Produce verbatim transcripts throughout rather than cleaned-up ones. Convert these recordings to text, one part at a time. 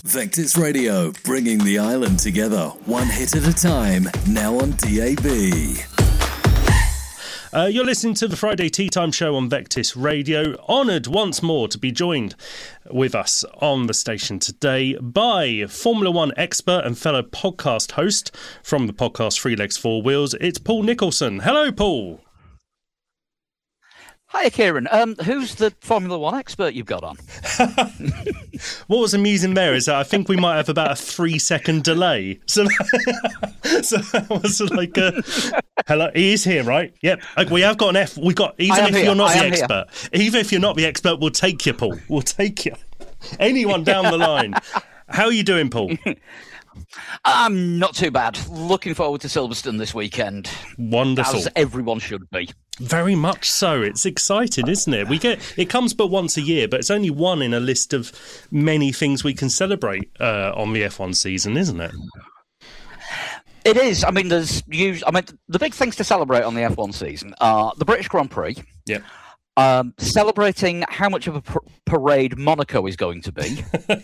Vectis Radio, bringing the island together, one hit at a time, now on D A B. Uh, you're listening to the Friday Tea Time Show on Vectis Radio. Honoured once more to be joined with us on the station today by Formula One expert and fellow podcast host from the podcast Three Legs, Four Wheels. It's Paul Nicholson. Hello, Paul. Hiya, Kieran. Um, who's the Formula One expert you've got on? What was amusing there is that I think we might have about a three-second delay. So, so that was like a... Hello, he is here, right? Yep. We have got an F. We got even if here. you're not I the am expert, here. even if you're not the expert, we'll take you, Paul. We'll take you. Anyone down the line. How are you doing, Paul? I'm not too bad. Looking forward to Silverstone this weekend. Wonderful. As everyone should be. Very much so. It's exciting, isn't it? We get it comes but once a year, but it's only one in a list of many things we can celebrate uh, on the F one season, isn't it? It is. I mean, there's usually, I mean, the big things to celebrate on the F one season are the British Grand Prix. Yeah. Um, celebrating how much of a par- parade Monaco is going to be.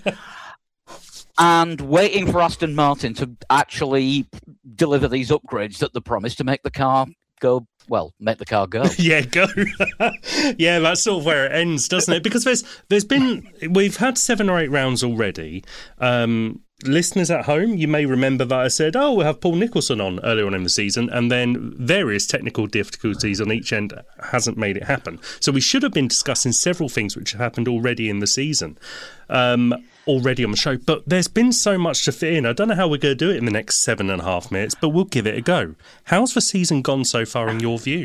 And waiting for Aston Martin to actually deliver these upgrades that they promised to make the car go, well, make the car go. yeah, go. yeah, that's sort of where it ends, doesn't it? Because there's there's been, we've had seven or eight rounds already. Um, listeners at home, you may remember that I said, oh, we'll have Paul Nicholson on earlier on in the season, and then various technical difficulties on each end hasn't made it happen. So we should have been discussing several things which have happened already in the season. Um, already on the show, but there's been so much to fit in. I don't know how we're going to do it in the next seven and a half minutes, but we'll give it a go. How's the season gone so far in your view?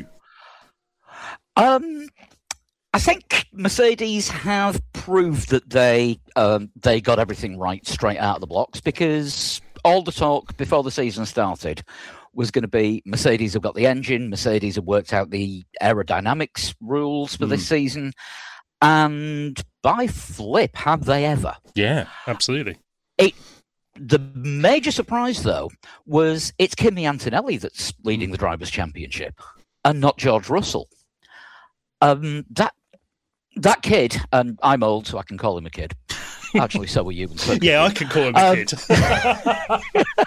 Um, I think Mercedes have proved that they um, they got everything right straight out of the blocks, because all the talk before the season started was going to be Mercedes have got the engine, Mercedes have worked out the aerodynamics rules for mm. this season, and by flip, have they ever? Yeah, absolutely. It, the major surprise, though, was it's Kimi Antonelli that's leading the Drivers' Championship and not George Russell. Um, that that kid, and I'm old, so I can call him a kid. Actually, so are you. And so yeah, I can call him a um,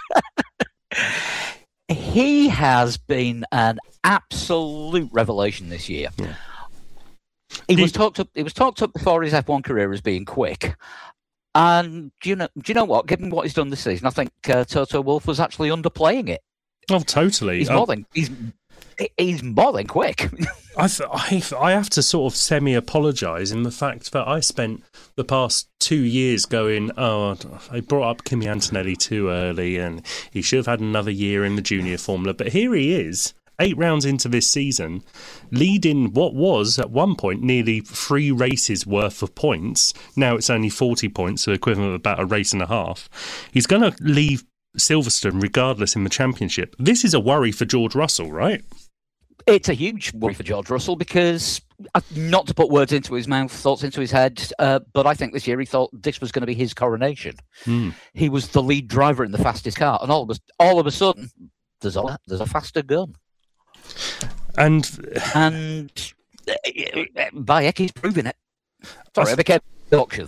kid. He has been an absolute revelation this year. Yeah. He was talked up. He was talked up before his F one career as being quick, and do you know? Do you know what? Given what he's done this season, I think uh, Toto Wolff was actually underplaying it. Oh, totally. He's more than he's he's more than quick. I, I I have to sort of semi-apologise in the fact that I spent the past two years going, oh, I brought up Kimi Antonelli too early, and he should have had another year in the junior formula. But here he is. Eight rounds into this season, leading what was, at one point, nearly three races worth of points. Now it's only forty points, so equivalent of about a race and a half. He's going to leave Silverstone regardless in the championship. This is a worry for George Russell, right? It's a huge worry for George Russell because, uh, not to put words into his mouth, thoughts into his head, uh, but I think this year he thought this was going to be his coronation. Mm. He was the lead driver in the fastest car, and all of a, all of a sudden, there's a, there's a faster gun. And and Bayecki's proving it. Sorry, I became Yorkshire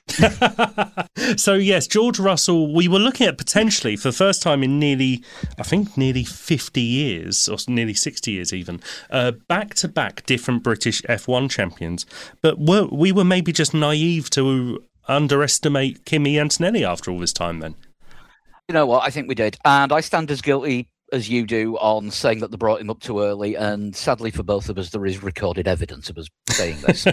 then. So yes, George Russell, we were looking at potentially for the first time in nearly, I think nearly fifty years, or nearly sixty years even, uh, back-to-back different British F one champions. But were, we were maybe just naive to underestimate Kimi Antonelli after all this time then. You know what, I think we did. And I stand as guilty as you do on saying that they brought him up too early, and sadly for both of us, there is recorded evidence of us saying this.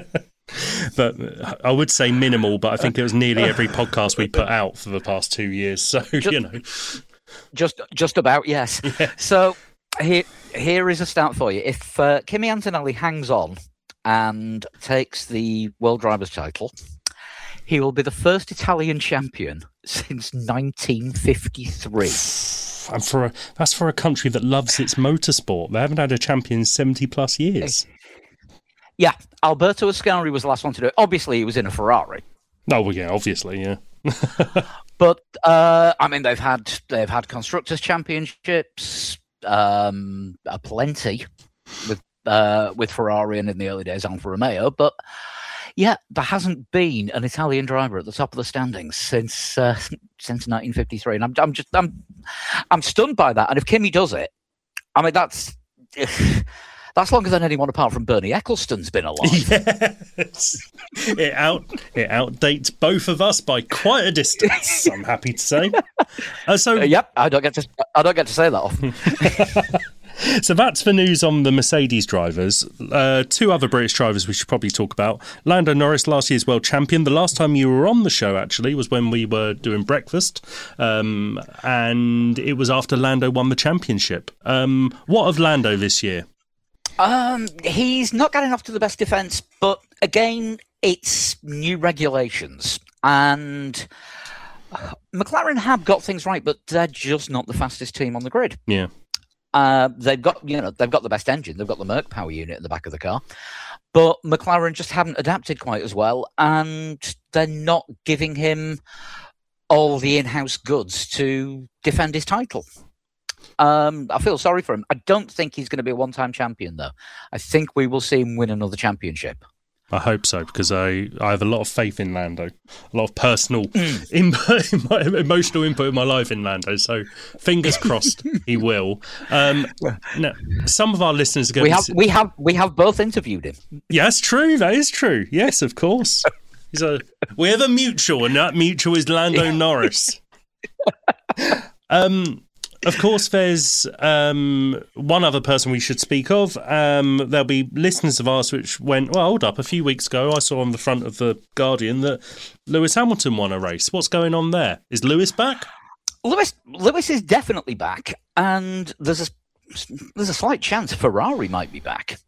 But I would say minimal, but I think it was nearly every podcast we put out for the past two years. So, just, you know. Just just about, yes. Yeah. So here, here is a stat for you. If uh, Kimi Antonelli hangs on and takes the World Drivers' title, he will be the first Italian champion since nineteen fifty-three. And for a, that's for a country that loves its motorsport. They haven't had a champion in seventy plus years. Yeah, Alberto Ascari was the last one to do it. Obviously, he was in a Ferrari. Oh, well, yeah, obviously, yeah. But uh, I mean, they've had they've had constructors' championships, um, uh, plenty with uh, with Ferrari, and in the early days Alfa Romeo. But Yeah, there hasn't been an Italian driver at the top of the standings since uh, since nineteen fifty-three, and I'm I'm just I'm I'm stunned by that. And if Kimi does it, I mean that's that's longer than anyone apart from Bernie Ecclestone's been alive. Yes, it out it outdates both of us by quite a distance. I'm happy to say. Uh, so uh, yep, I don't get to I don't get to say that often. So that's the news on the Mercedes drivers. Uh, two other British drivers we should probably talk about. Lando Norris, last year's world champion. The last time you were on the show, actually, was when we were doing breakfast. Um, and it was after Lando won the championship. Um, what of Lando this year? Um, he's not getting off to the best defence, but again, it's new regulations. And McLaren have got things right, but they're just not the fastest team on the grid. Yeah. Uh, they've got, you know, they've got the best engine. They've got the Merc power unit in the back of the car, but McLaren just haven't adapted quite as well, and they're not giving him all the in-house goods to defend his title. Um, I feel sorry for him. I don't think he's going to be a one-time champion, though. I think we will see him win another championship. I hope so, because I, I have a lot of faith in Lando, a lot of personal mm. input, in my, emotional input in my life in Lando. So fingers crossed he will. Um, now, some of our listeners are going we to have be... we have we have both interviewed him. Yeah, that's true. That is true. Yes, of course. He's a, we have a mutual, and that mutual is Lando Norris. Um. Of course, there's um, one other person we should speak of. Um, there'll be listeners of ours which went, well, hold up, a few weeks ago I saw on the front of the Guardian that Lewis Hamilton won a race. What's going on there? Is Lewis back? Lewis Lewis is definitely back, and there's a, there's a slight chance Ferrari might be back.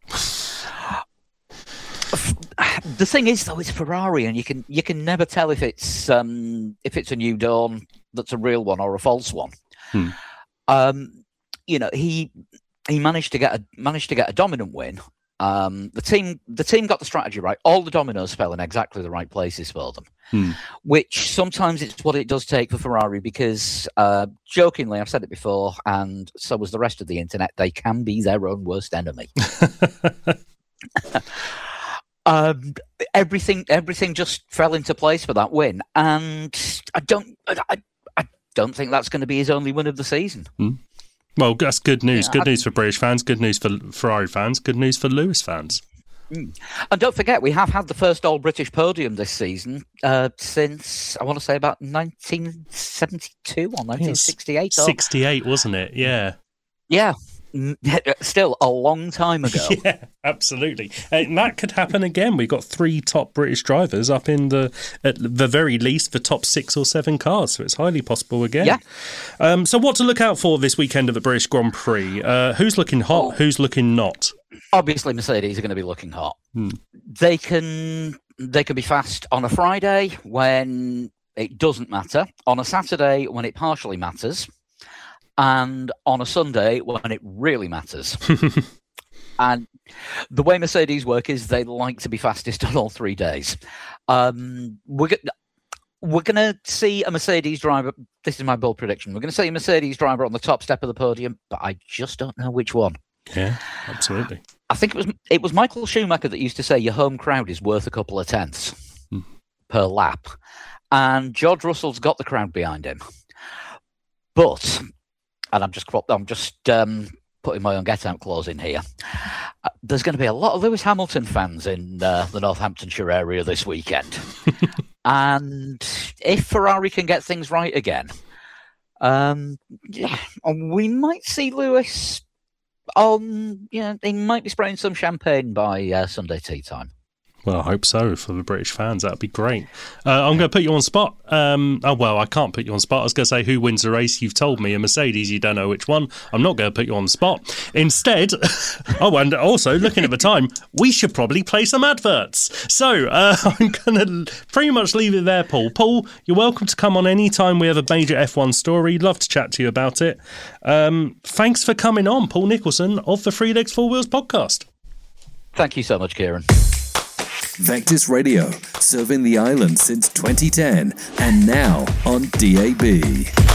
The thing is, though, it's Ferrari, and you can you can never tell if it's um, if it's a new dawn that's a real one or a false one. Hmm. Um, you know, he he managed to get a managed to get a dominant win. Um, the team the team got the strategy right. All the dominoes fell in exactly the right places for them, hmm. which sometimes it's what it does take for Ferrari because, uh, jokingly, I've said it before, and so was the rest of the internet, they can be their own worst enemy. um, everything everything just fell into place for that win, and I don't. I, don't think that's going to be his only win of the season. Hmm. Well, that's good news. Yeah, good I, news for British fans, good news for Ferrari fans, good news for Lewis fans. And don't forget, we have had the first all-British podium this season uh, since, I want to say, about nineteen seventy-two or nineteen sixty-eight. Yes. sixty-eight, wasn't it? Yeah. Yeah. Still a long time ago. Yeah, absolutely. And that could happen again. We've got three top British drivers up in the, at the very least, the top six or seven cars. So it's highly possible again. Yeah. Um, so what to look out for this weekend of the British Grand Prix? Uh, who's looking hot? Oh. Who's looking not? Obviously, Mercedes are going to be looking hot. Hmm. They can they can be fast on a Friday when it doesn't matter, on a Saturday when it partially matters, and on a Sunday when it really matters. And the way Mercedes work is they like to be fastest on all three days. Um, we're go- we're going to see a Mercedes driver. This is my bold prediction. We're going to see a Mercedes driver on the top step of the podium, but I just don't know which one. Yeah, absolutely. I think it was it was Michael Schumacher that used to say your home crowd is worth a couple of tenths hmm. per lap. And George Russell's got the crowd behind him. But... and I'm just I'm just um, putting my own get-out clause in here. Uh, there's going to be a lot of Lewis Hamilton fans in uh, the Northamptonshire area this weekend. And if Ferrari can get things right again, um, yeah, we might see Lewis on, you know, he might be spraying some champagne by uh, Sunday tea time. Well, I hope so for the British fans. That'd be great. Uh, I'm going to put you on spot. Um, oh, well, I can't put you on spot. I was going to say who wins the race. You've told me a Mercedes. You don't know which one. I'm not going to put you on the spot. Instead, oh, and also looking at the time, we should probably play some adverts. So uh, I'm going to pretty much leave it there, Paul. Paul, you're welcome to come on any time we have a major F one story. Love to chat to you about it. Um, thanks for coming on, Paul Nicholson of the Three Legs Four Wheels podcast. Thank you so much, Kieran. Vectis Radio, serving the island since twenty ten and now on D A B.